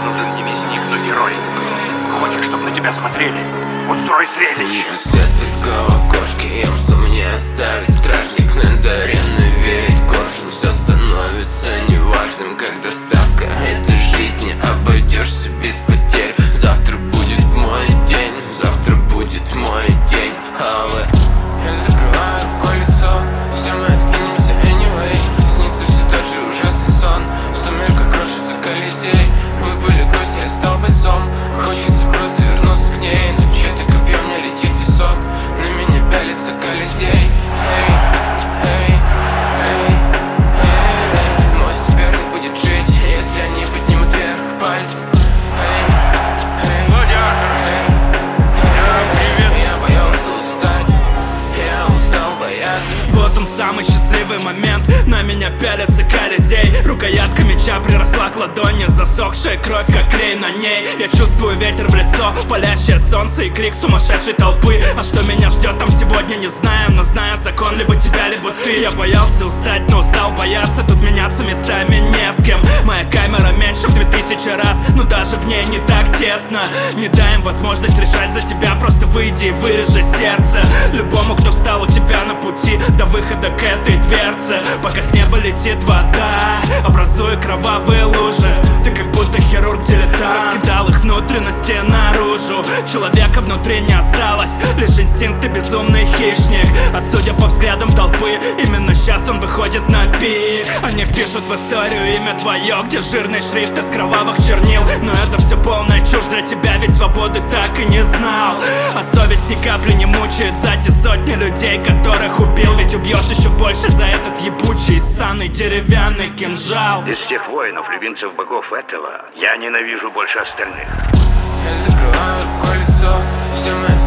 нужен не мясник, но герой. Хочешь, чтобы на тебя смотрели? Устрой зрелище. Вижу свет только в окошке, ем, что мне оставить. Стражник на даренный веет коршун. Все становится неважным, как доставка этой жизни. Обойдешься без потерь. Завтра будет мой день, завтра будет мой день. Я закрываю рукой лицо, все мы откинемся anyway. Снится все тот же ужасный сон. В сумерках крошится Колизей. Выпали гости, я стал бойцом. Хочется просто вернуться к ней, но чё-то копьем мне летит в висок. На меня пялится Колизей. Мой соперник будет жить, если они поднимут вверх пальцы. Вот он самый счастливый момент. На меня пялится Колизей. Рукоятка меча приросла к ладони. Засохшая кровь, как клей на ней. Я чувствую ветер в лицо, палящее солнце и крик сумасшедшей толпы. А что меня ждет там сегодня, не знаю. Но знаю закон, либо тебя, либо ты. Я боялся устать, но устал бояться. Тут меняться местами не с кем. Моя камера меньше в 2000 раз, но даже в ней не так тесно. Не дай им возможность решать за тебя. Просто выйди и вырежи сердце любому, кто встал у тебя на пути до выхода к этой дверце. Пока с неба летит вода, образуя кровавые лужи. Ты как будто хирург-дилетант, раскидал их внутренности наружу. Человека внутри не осталось, лишь инстинкт и безумный хищник. А судя по взглядам толпы, именно сейчас он выходит на пик. Они впишут в историю имя твое, где жирный шрифт из кровавых чернил. Но это все полная чушь для тебя, ведь свободы так и не знал. А совесть ни капли не мучает за те сотни людей, которых убил. Ведь убьешь еще больше за этот ебучий, ссаный деревянный кинжал. Из всех воинов, любимцев богов этого, я ненавижу больше остальных. Я закрываю рукой лицо, все мы